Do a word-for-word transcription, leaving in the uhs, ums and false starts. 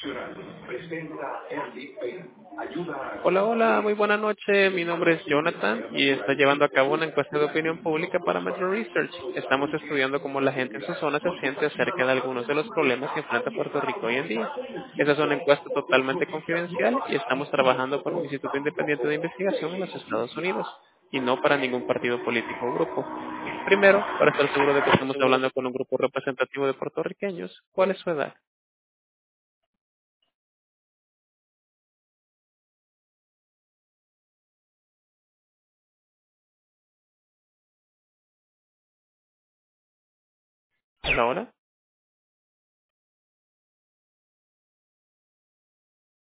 Hola, hola, muy buena noche. Mi nombre es Jonathan y está llevando a cabo una encuesta de opinión pública para Metro Research. Estamos estudiando cómo la gente en su zona se siente acerca de algunos de los problemas que enfrenta Puerto Rico hoy en día. Esa es una encuesta totalmente confidencial y estamos trabajando para un instituto independiente de investigación en los Estados Unidos y no para ningún partido político o grupo. Primero, para estar seguro de que estamos hablando con un grupo representativo de puertorriqueños, ¿cuál es su edad? ¿Hola, hola?